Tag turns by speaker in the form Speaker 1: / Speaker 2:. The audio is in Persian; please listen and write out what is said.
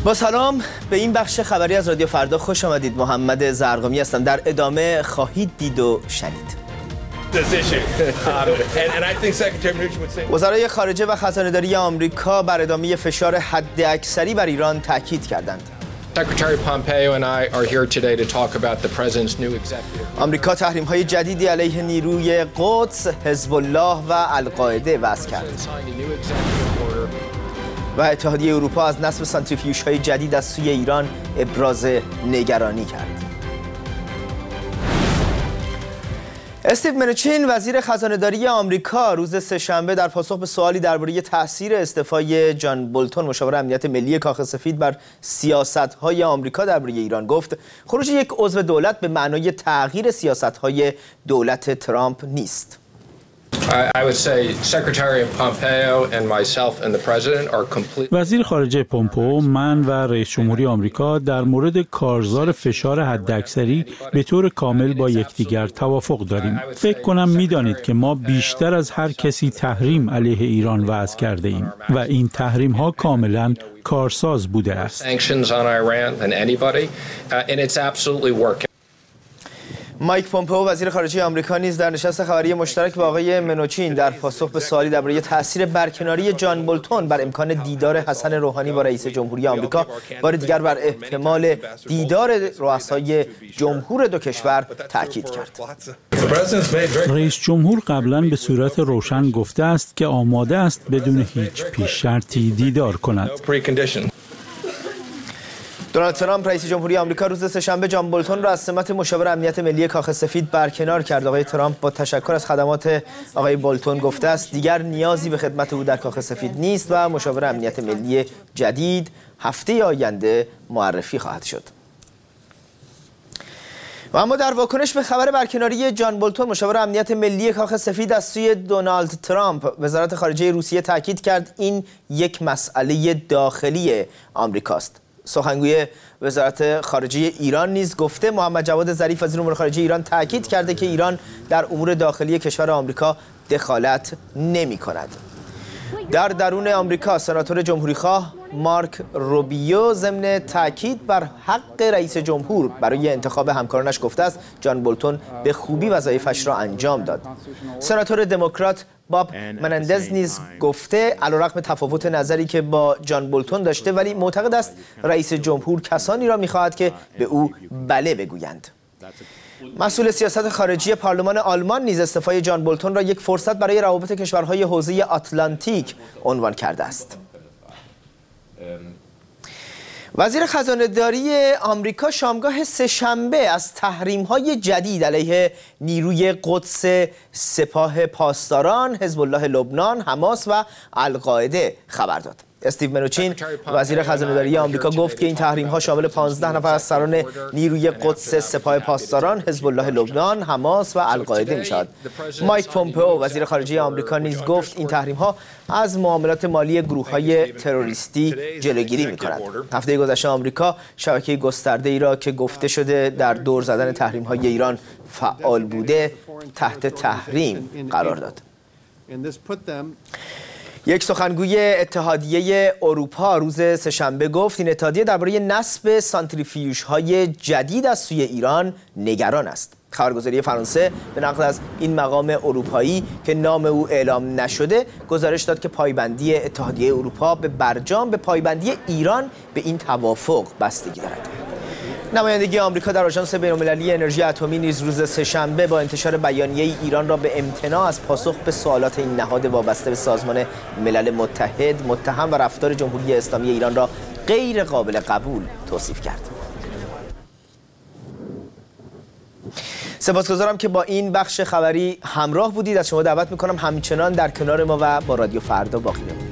Speaker 1: با سلام به این بخش خبری از رادیو فردا خوش آمدید. محمد زرقامی هستم. در ادامه خواهید دید و شنید. وزرای خارجه و خزانه‌داری آمریکا بر ادامه فشار حداکثری بر ایران تاکید کردند. آمریکا تحریم‌های جدیدی علیه نیروی قدس، حزب الله و القاعده وضع کرد. و اتحادیه اروپا از نصب سانتریفیوژهای جدید از سوی ایران ابراز نگرانی کرد. استیو منوچین وزیر خزانه‌داری آمریکا روز سه‌شنبه در پاسخ به سوالی درباره تأثیر استعفای جان بولتون مشاور امنیت ملی کاخ سفید بر سیاست‌های آمریکا درباره ایران گفت خروج یک عضو دولت به معنای تغییر سیاست‌های دولت ترامپ نیست.
Speaker 2: وزیر خارجه پومپئو، من و رئیس جمهوری آمریکا در مورد کارزار فشار حداکثری به طور کامل با یکدیگر توافق داریم. فکر کنم می‌دانید که ما بیشتر از هر کسی تحریم علیه ایران وضع کرده ایم و این تحریم ها کاملا کارساز بوده است.
Speaker 1: مایک پومپئو وزیر خارجه آمریکا نیز در نشست خبری مشترک با آقای منوچین در پاسخ به سوالی درباره تاثیر برکناری جان بولتون بر امکان دیدار حسن روحانی با رئیس جمهوری آمریکا بار دیگر بر احتمال دیدار رؤسای جمهور دو کشور تاکید کرد.
Speaker 2: رئیس جمهور قبلا به صورت روشن گفته است که آماده است بدون هیچ پیش شرطی دیدار کند.
Speaker 1: دونالد ترامپ رئیس جمهوری آمریکا روز سه‌شنبه جان بولتون را از سمت مشاور امنیت ملی کاخ سفید برکنار کرد. آقای ترامپ با تشکر از خدمات آقای بولتون گفته است دیگر نیازی به خدمت او در کاخ سفید نیست و مشاور امنیت ملی جدید هفته آینده معرفی خواهد شد. و اما در واکنش به خبر برکناری جان بولتون مشاور امنیت ملی کاخ سفید از سوی دونالد ترامپ، وزارت خارجه روسیه تاکید کرد این یک مسئله داخلی آمریکاست. سخنگوی وزارت خارجه ایران نیز گفته محمد جواد ظریف وزیر امور خارجه ایران تاکید کرده که ایران در امور داخلی کشور آمریکا دخالت نمی کند. در درون آمریکا سناتور جمهوریخواه مارک روبیو ضمن تاکید بر حق رئیس جمهور برای انتخاب همکارانش گفته است جان بولتون به خوبی وظایفش را انجام داد. سناتور دموکرات باب منندز نیز گفته علیرغم تفاوت نظری که با جان بولتون داشته ولی معتقد است رئیس جمهور کسانی را می‌خواهد که به او بله بگویند. مسئول سیاست خارجی پارلمان آلمان نیز استعفای جان بولتون را یک فرصت برای روابط کشورهای حوزه آتلانتیک عنوان کرده است. وزیر خزانه‌داری آمریکا شامگاه سه‌شنبه از تحریم‌های جدید علیه نیروی قدس، سپاه پاسداران، حزب الله لبنان، حماس و القاعده خبر داد. استیو منوچین وزیر خزانه‌داری آمریکا گفت که این تحریم‌ها شامل 15 نفر از سران نیروی قدس، سپاه پاسداران، حزب الله لبنان، حماس و القاعده می‌شود. مایک پومپئو وزیر خارجه آمریکا نیز گفت این تحریم‌ها از معاملات مالی گروه‌های تروریستی جلوگیری می‌کند. هفته گذشته آمریکا شبکه گسترده‌ای را که گفته شده در دور زدن تحریم‌های ایران فعال بوده تحت تحریم قرار داد. یک سخنگوی اتحادیه اروپا روز سه‌شنبه گفت این اتحادیه درباره نصب سانتریفیوژهای جدید از سوی ایران نگران است. خبرگزاری فرانسه به نقل از این مقام اروپایی که نام او اعلام نشده گزارش داد که پایبندی اتحادیه اروپا به برجام به پایبندی ایران به این توافق بستگی دارد. نمایندگی آمریکا در آژانس بین‌المللی انرژی اتمی نیز روز سه‌شنبه با انتشار بیانیه ایران را به امتناع از پاسخ به سوالات این نهاد وابسته به سازمان ملل متحد متهم و رفتار جمهوری اسلامی ایران را غیر قابل قبول توصیف کرد. سپاسگزارم که با این بخش خبری همراه بودید. از شما دعوت می‌کنم همچنان در کنار ما و با رادیو فردا باقی بمانید.